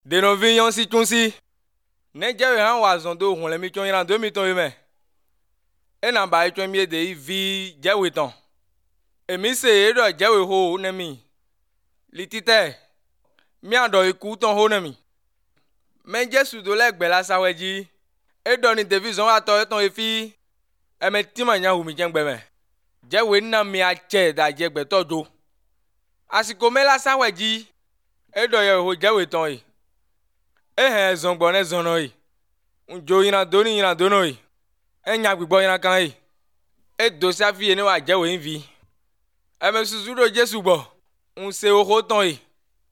De nos vignons si tunsi. Ne jewe han wazon do hun le mi chon yan 2000 yeme. E na ba chon mi de vi jewe ton. E mi se e do jewe ho ne mi. Litite. Mi ando iku ton ho ne mi. Men Jesu do le gbe la saweji. E do ni devizon wa to ton e fi. E me ti ma nya hu mi jengbe me. Jewe na mi a che da jegbe to do. Asiko me la saweji. E do ye ho jewe ton yi. E zongbo ne zono yi. Unjo yina dono yi. E nya gbigbo yina kan yi. E do sa fi ne wa jewe vi. E me susu do Jesu bo. Un se o ton yi.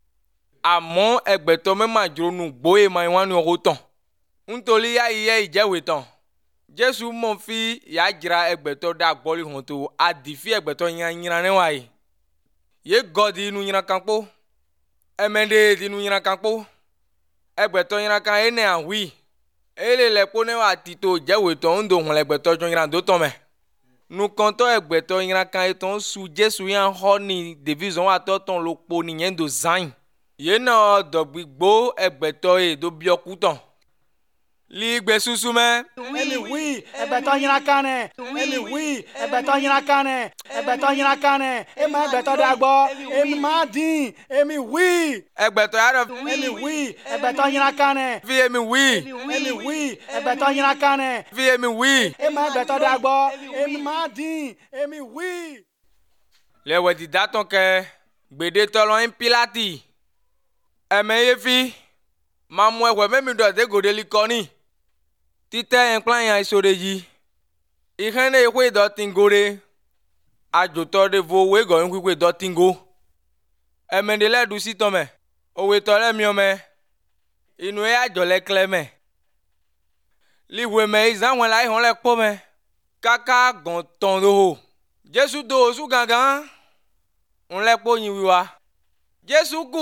Àmọ́ ẹgbẹ̀tọ́ mẹ́ma jòrò gbóyè máa wá ní ọkọ̀ tán. Nítorí ayẹyẹ ìjẹ́wé tán. Jésù mọ̀ fi ìyá jìra ẹgbẹ̀tọ́ dá gbọ́lì hàn tó àdìfí ẹgbẹ̀tọ́ yìnyín níwá yìí. Yé gọ́dì inú yìnyín kan pọ̀. Ẹ̀mẹ́dẹ́ inú yìnyín kan pọ̀. Ẹgbẹ̀tọ́ yìnyín kan ẹ̀ ní àwí. Èlé lẹ́kọ́ níwá títò ìjẹ́wé tán ń dòhùn ẹgbẹ̀tọ́ jọ yìnyín tó tán mẹ́. Nukọ̀ntọ́ ẹgbẹ̀tọ́ yìnyín kan ètò ń su Jésù yẹn họ́ ní division wa tọ́ tán ló po nìyẹn do zayin. Yena dọ̀gbìgbó ẹgbẹ̀tọ́ èdò bí ọkùtàn. Lígbè súsú mẹ́. Èmi wí ẹgbẹ̀tọ́ yìnyín kan nẹ̀. Èmi wí ẹgbẹ̀tọ́ yìnyín kan nẹ̀. Ẹgbẹ̀tọ́ yìnyín kan nẹ̀. Èmi ẹgbẹ̀tọ́ dàgbọ́. Èmi máa dín. Èmi wí. Ẹgbẹ̀tọ́ yàrá. Èmi wí ẹgbẹ̀tọ́ yìnyín kan nẹ̀. Fi èmi wí. Èmi wí ẹgbẹ̀tọ́ yìnyín kan nẹ̀. Fi èmi wí. Èmi ẹgbẹ̀tọ́ dàgbọ́. Èmi máa dín. Èmi wí. Lẹ́wẹ̀ dídá tán kẹ gbèdé tọ́lọ́ ń Pílátì. Ẹ̀mẹ́ yé fi. Máa mú ẹ̀wẹ̀ mẹ́mi dọ̀dé gòdè likọ́ni. Títẹ́ ẹ̀ńpláyà yẹn ìṣòro yìí. Ìhẹ́n ní ìwé ìdọ̀tìngore. Àjòtọ́ de vo owó ìgọ̀ ń wíwé ìdọ̀tìngo. Ẹ̀mẹ́dẹ́lẹ́dù sí tọ́mẹ̀. Òwe tọ́lẹ̀ mi ọmẹ. Inú ẹ̀ àjọlẹ̀ kílẹ̀ mẹ́. Líwèé mẹ́ ìzáwọn láì hàn lẹ́ pọ́ mẹ́. Káká gàn tán lóhò. Jésù do oṣù gangan. Ń lẹ́ pọ́ yin wíwá. Jésù kú.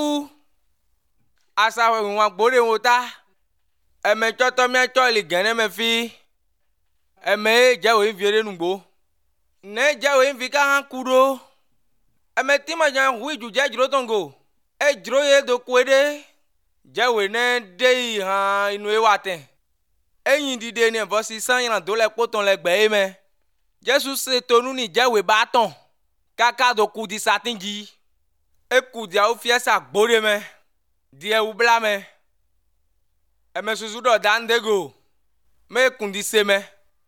Asawe wọn gbóre wọn ta. Ẹ̀mẹ́ tsɔtɔ miatsɔ li gɛnɛ mɛ fi. Ẹ̀mẹ́ ye dzawo yi vie ɖe nugbo. Ne dzawo yi vi ka hã ku ɖo. Ẹ̀mẹ́ tí ma dza hu idzu dza dzro tɔngo. Edzro ye do koe ɖe. Dzawo ne de yi hã inu ye wa tɛ. Eyin ɖiɖe ne vɔ si san yina do le kpɔtɔn le gbe ye mɛ. Jesu se tonu ni dzawo ba tɔn. Kaka do ku di satin dzi. Eku diawo fia sa gbóre mɛ. Die ubla me. Eme susu do dandego. Me kundi se me.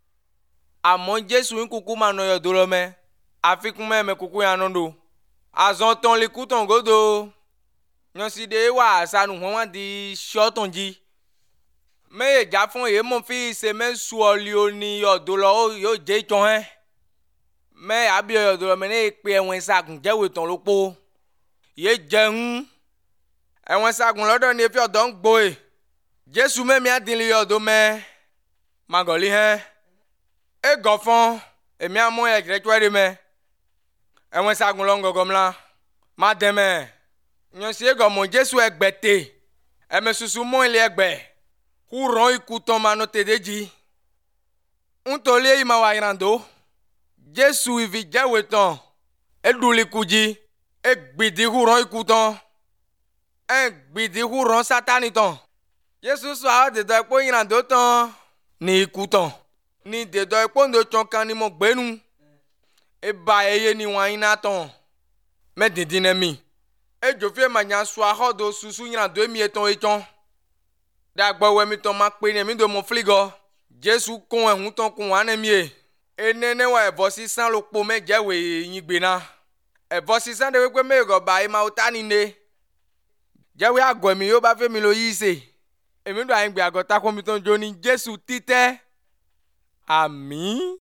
Àmọ́ Jésù nkuku ma no yo dolo me. Afikun me kuku ya nondo. Azon ton li kuton godo. Nyosi de wa sanu hon di shoton ji. Me ye jafon ye mon fi se me suoli oni yo dolo yo je ton he. Me abi yo dolo me ne pe enwen sagun jewe ton lopo. Ye jehun. Ẹ̀wọ̀n sagun lọ́dọ̀ ni efi ọ̀dọ́ ń gbòè. Jésù mẹ́mi adìlì ọ̀dọ́ mẹ́. Magọ̀lì hẹ́. E gọ̀fọ́n. Èmi amú ẹ̀jẹ̀ tó ẹ̀rí mẹ́. Ẹ̀wọ̀n sagun lọ́ ń gọ̀gọ̀ mla. Má dẹ̀ mẹ́. Nyọ̀sí egọ̀mọ̀ Jésù ẹgbẹ̀tẹ̀. Ẹ̀mẹ̀ susu mọ́ ilé ẹgbẹ̀. Kú rán ikú tán ma nọ tèdè jí. Ntòlí èyí ma wà yìràndó. Jésù ìfì jẹ́wé tán. Edùlí kú jí. Egbìdì kú rán ikú tán. Gbìdì hu rán Sátánì tán. Jésù sọ àwọn dèdò ẹ̀pọ̀ yìnyín tó tán ní ikú tán. Ní dèdò ẹ̀pọ̀ ńdó tsán kan ní mo gbénu. Eba eye ni wọ́n yín náà tán. Mẹ́dìndín ní mi. Edzòfin mànyà sọ àhọ́dọ̀ susu yìnyín tó èmi ètò ètsán. Dàgbọ́ wẹ̀mí tán máa pè ní èmi tó mo fílígọ̀. Jésù kún ẹ̀hún tán kún wà ní mi yé. Enene wa ẹ̀bọ sísan ló po mẹ́jẹ̀wé yín gbé náà. Ẹ̀bọ sísan de wípé mẹ́rọ̀ bá ẹ̀ máa ó tá nílé. Jẹ́wé àgọ́ mi yóò bá fẹ́ mi lo yìí ṣe. Èmi dùn àyìngbé àgọ́ tako mi tó ń jó ní Jésù títẹ́. Àmín.